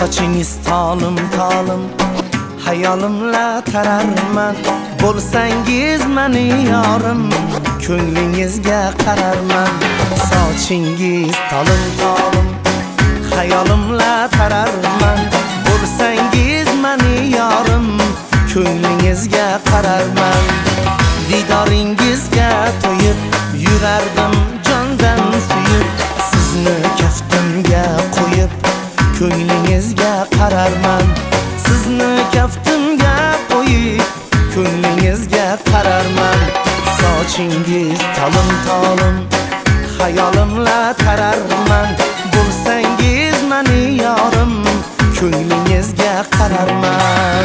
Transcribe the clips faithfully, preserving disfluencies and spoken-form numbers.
Sochingiz tolim tolim hayolimla tararman. Bo'lsangiz meni yorim, ko'nglingizga qararman. Sochingiz tolim tolim hayolimla tararman. Bo'lsangiz meni yorim, ko'nglingizga qararman. Didoringizga to'yib yurardim jondan suyib. Sizni kaftimga qo'yib ko'nglingizga qararman. Sizni kaftimga qo'yib ko'nglingizga qararman. Sochingiz tolim tolim hayolimla tararman. Bo'lsangiz meni yorim, ko'nglingizga qararman.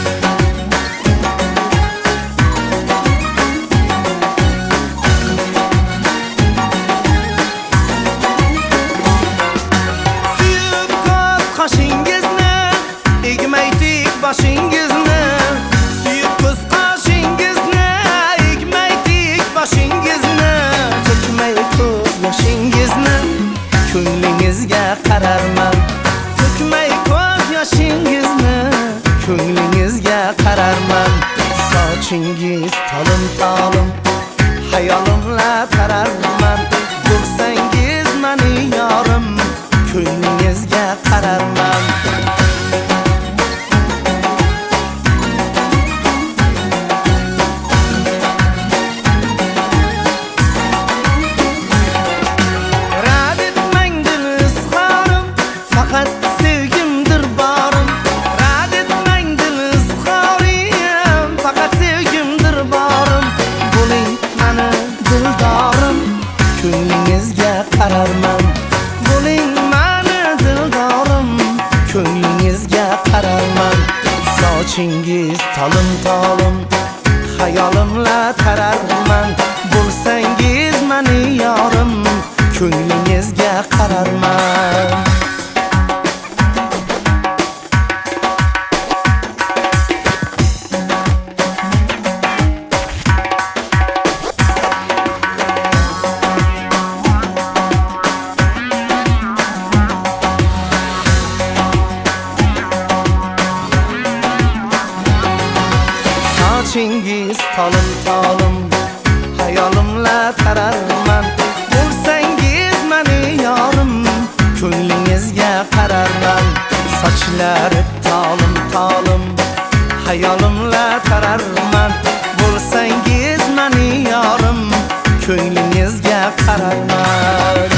Suyib ko'z qoshingizni, egmaytik boshingizni. Suyib ko'z qoshingizni, egmaytik boshingizni. To'kmay ko'z yoshingizni, ko'nglingizga qararman. To'kmay ko'z yoshingizni, ko'nglingizga qararman. Sochingiz tolim tolim hayolimla tararman. Bo'lsangiz meni yorim, ko'nglingizga qararman. Rad etmang dil izhorim, faqat sevgimdir borim. Rad etmang dil izhorim, faqat sevgimdir borim. Bo'ling meni dildorim, ko'nglingizga qararman. Bo'ling meni dildorim, ko'nglingizga qararman. Sochingiz tolim tolim hayolimla tararman. Bo'lsangiz meni yorim, ko'nglingizga qararman. Sochingiz tolim tolim hayolimla tararman. Bo'lsangiz meni yorim, ko'nglingizga qararman. Sochlari tolim tolim hayolimla tararman. Bo'lsangiz meni yorim, ko'nglingizga qararman.